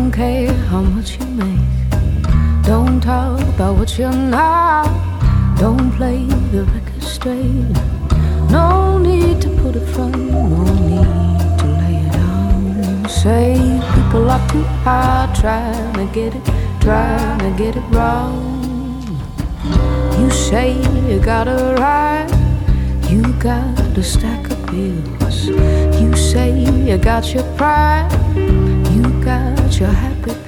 don't care how much you make. Don't talk about what you're not. Don't play the record straight. No need to put it front, no need to lay it down. Say people are too hard trying to get it wrong. You say you got a right, you got a stack of bills. You say you got your pride, you got your happy